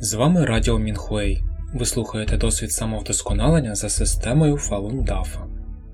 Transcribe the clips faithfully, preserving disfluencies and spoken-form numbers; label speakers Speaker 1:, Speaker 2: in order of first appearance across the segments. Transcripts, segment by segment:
Speaker 1: З вами Радіо Мінхуей. Ви слухаєте досвід самовдосконалення за системою Falun Dafa.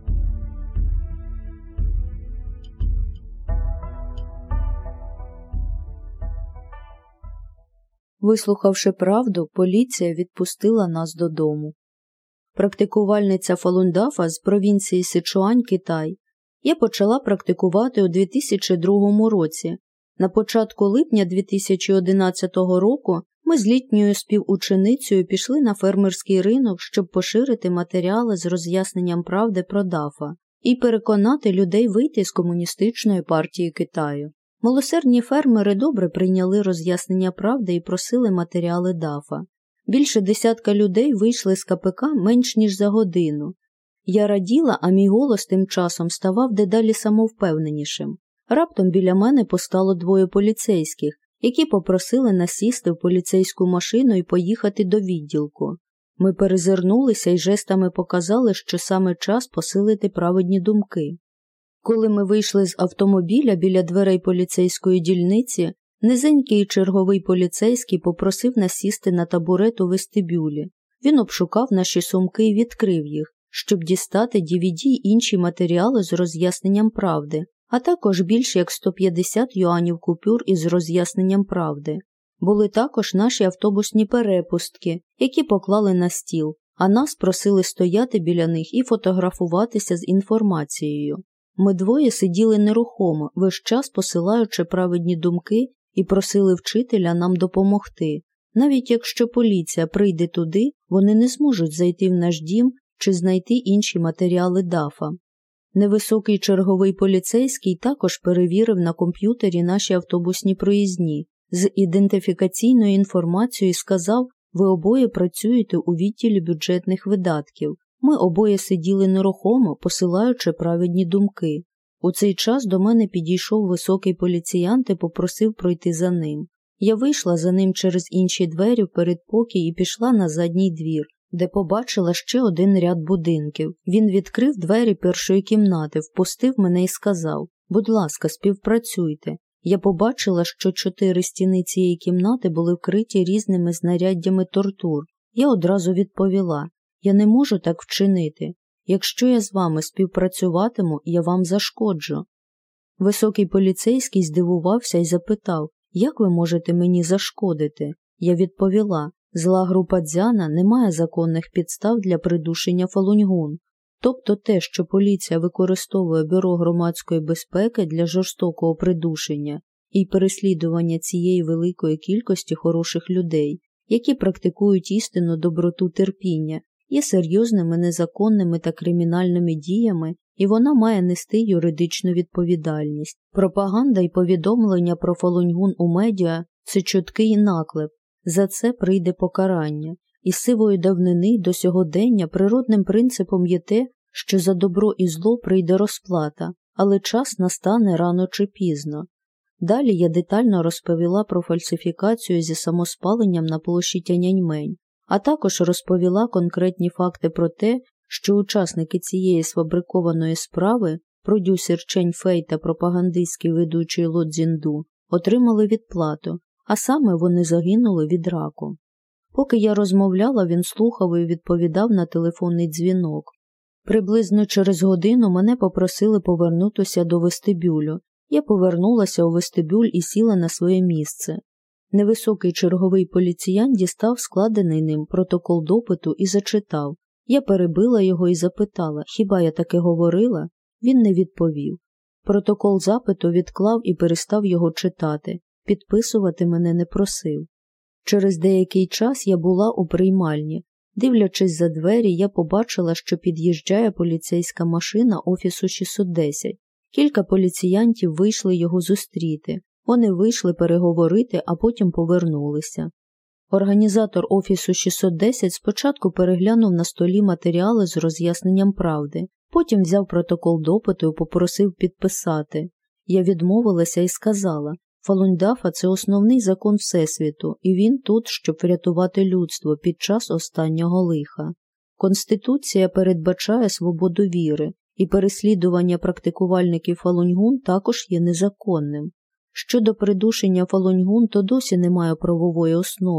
Speaker 2: Вислухавши правду, поліція відпустила нас додому. Практикувальниця Falun Dafa з провінції Сичуань, Китай. Я почала практикувати у дві тисячі другому році. На початку липня дві тисячі одинадцятого року ми з літньою співученицею пішли на фермерський ринок, щоб поширити матеріали з роз'ясненням правди про Дафа і переконати людей вийти з комуністичної партії Китаю. Милосердні фермери добре прийняли роз'яснення правди і просили матеріали Дафа. Більше десятка людей вийшли з ка пе ка менш ніж за годину. Я раділа, а мій голос тим часом ставав дедалі самовпевненішим. Раптом біля мене постало двоє поліцейських, які попросили нас сісти в поліцейську машину і поїхати до відділку. Ми перезирнулися і жестами показали, що саме час посилити праведні думки. Коли ми вийшли з автомобіля біля дверей поліцейської дільниці, низенький черговий поліцейський попросив нас сісти на табурет у вестибюлі. Він обшукав наші сумки і відкрив їх, щоб дістати ді ві ді й інші матеріали з роз'ясненням правди, а також більш як сто п'ятдесят юанів купюр із роз'ясненням правди. Були також наші автобусні перепустки, які поклали на стіл, а нас просили стояти біля них і фотографуватися з інформацією. Ми двоє сиділи нерухомо, весь час посилаючи праведні думки і просили вчителя нам допомогти. Навіть якщо поліція прийде туди, вони не зможуть зайти в наш дім чи знайти інші матеріали Дафа. Невисокий черговий поліцейський також перевірив на комп'ютері наші автобусні проїзні. З ідентифікаційною інформацією сказав: «Ви обоє працюєте у відділі бюджетних видатків». Ми обоє сиділи нерухомо, посилаючи праведні думки. У цей час до мене підійшов високий поліціянт і попросив пройти за ним. Я вийшла за ним через інші двері в передпокій і пішла на задній двір, де побачила ще один ряд будинків. Він відкрив двері першої кімнати, впустив мене і сказав: «Будь ласка, співпрацюйте». Я побачила, що чотири стіни цієї кімнати були вкриті різними знаряддями тортур. Я одразу відповіла: «Я не можу так вчинити. Якщо я з вами співпрацюватиму, я вам зашкоджу». Високий поліцейський здивувався і запитав: «Як ви можете мені зашкодити?» Я відповіла: «Зла група Дзяна не має законних підстав для придушення Фалуньгун». Тобто те, що поліція використовує Бюро громадської безпеки для жорстокого придушення і переслідування цієї великої кількості хороших людей, які практикують істинну доброту терпіння, є серйозними незаконними та кримінальними діями, і вона має нести юридичну відповідальність. Пропаганда і повідомлення про Фалуньгун у медіа – це чуткий наклеп. За це прийде покарання. Із сивої давнини до сьогодення природним принципом є те, що за добро і зло прийде розплата, але час настане рано чи пізно. Далі я детально розповіла про фальсифікацію зі самоспаленням на площі Тяньаньмень, а також розповіла конкретні факти про те, що учасники цієї сфабрикованої справи, продюсер Чень Фей та пропагандистський ведучий Ло Цзінду, отримали відплату, а саме вони загинули від раку. Поки я розмовляла, він слухав і відповідав на телефонний дзвінок. Приблизно через годину мене попросили повернутися до вестибюлю. Я повернулася у вестибюль і сіла на своє місце. Невисокий черговий поліціянт дістав складений ним протокол допиту і зачитав. Я перебила його і запитала: «Хіба я таке говорила?» Він не відповів. Протокол запиту відклав і перестав його читати. Підписувати мене не просив. Через деякий час я була у приймальні. Дивлячись за двері, я побачила, що під'їжджає поліцейська машина офісу шістсот десять. Кілька поліціянтів вийшли його зустріти. Вони вийшли переговорити, а потім повернулися. Організатор офісу шістсот десять спочатку переглянув на столі матеріали з роз'ясненням правди, потім взяв протокол допиту і попросив підписати. Я відмовилася і сказала: Falun Dafa – це основний закон Всесвіту, і він тут, щоб врятувати людство під час останнього лиха. Конституція передбачає свободу віри, і переслідування практикувальників Фалуньгун також є незаконним. Щодо придушення Фалуньгун, то досі немає правової основи.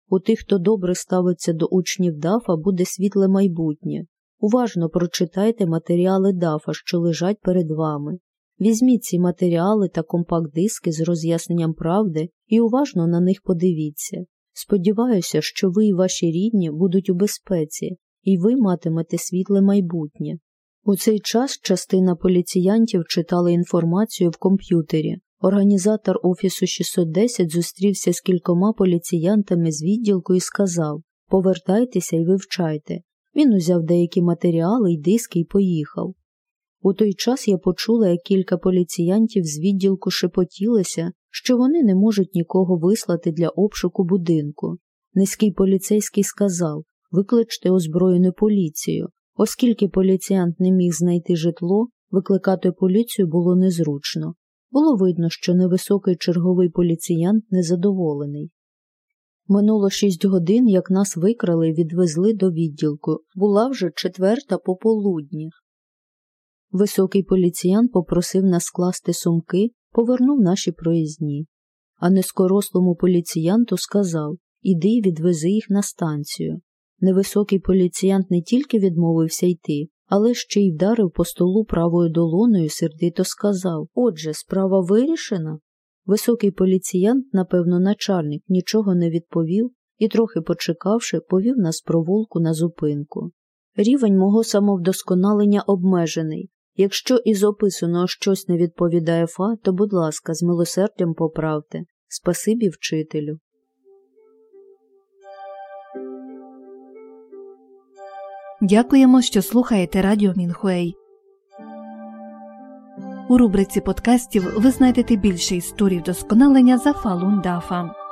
Speaker 2: У тих, хто добре ставиться до учнів дафа, буде світле майбутнє. Уважно прочитайте матеріали дафа, що лежать перед вами. Візьміть ці матеріали та компакт-диски з роз'ясненням правди і уважно на них подивіться. Сподіваюся, що ви і ваші рідні будуть у безпеці, і ви матимете світле майбутнє. У цей час частина поліціянтів читали інформацію в комп'ютері. Організатор Офісу шістсот десять зустрівся з кількома поліціянтами з відділку і сказав: «Повертайтеся і вивчайте». Він узяв деякі матеріали й диски й поїхав. У той час я почула, як кілька поліціянтів з відділку шепотілися, що вони не можуть нікого вислати для обшуку будинку. Низький поліцейський сказав: «Викличте озброєну поліцію». Оскільки поліціянт не міг знайти житло, викликати поліцію було незручно. Було видно, що невисокий черговий поліціянт незадоволений. Минуло шість годин, як нас викрали і відвезли до відділку. Була вже четверта пополудні. Високий поліціянт попросив нас скласти сумки, повернув наші проїзні. А низькорослому поліціянту сказав: «Іди і відвези їх на станцію». Невисокий поліціянт не тільки відмовився йти, але ще й вдарив по столу правою долоною і сердито сказав: «Отже, справа вирішена?» Високий поліціянт, напевно, начальник, нічого не відповів і, трохи почекавши, повів нас провулку на зупинку. Рівень мого самовдосконалення обмежений. Якщо із описаного щось не відповідає фа, то, будь ласка, з милосердям поправте. Спасибі вчителю.
Speaker 3: Дякуємо, що слухаєте Радіо Мінхуей. У рубриці подкастів ви знайдете більше історій вдосконалення за Фалун Дафа.